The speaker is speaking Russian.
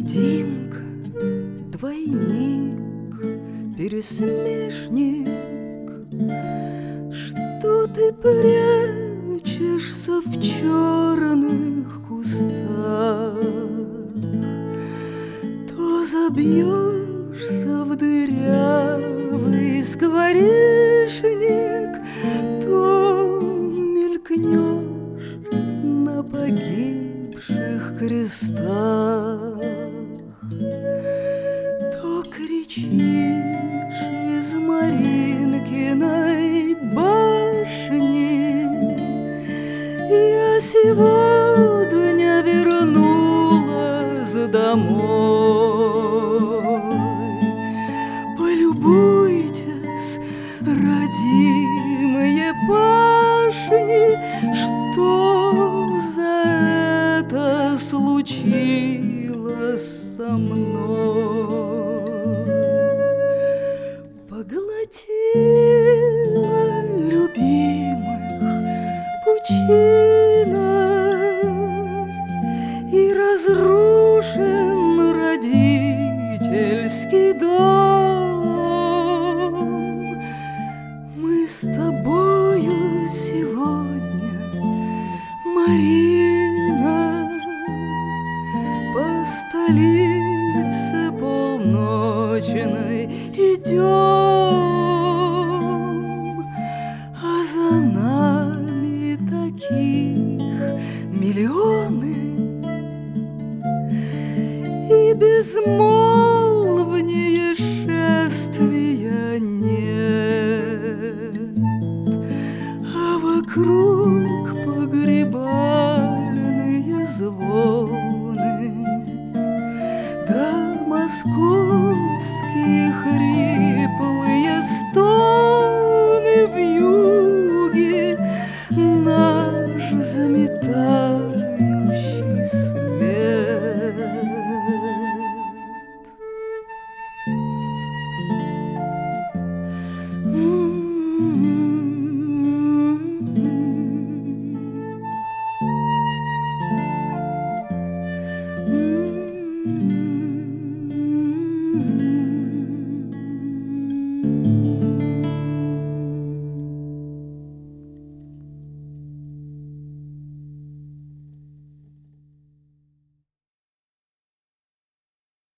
Димка, двойник, пересмешник, что ты прячешься в черных кустах? То забьешься в дырявый скворечник, то мелькнешь на погибших крестах, то кричишь из Маринкиной башни: я сегодня вернулась домой. Полюбуйтесь, родимые башни, что за это случилось со мной. Поглотила любимых пучина, и разрушен родительский дом. Мы с тобою сегодня, Марина, по столице полночной идем, а за нами таких миллионы, и безмолвнее шествия нет, а вокруг погребальные звоны, да Москва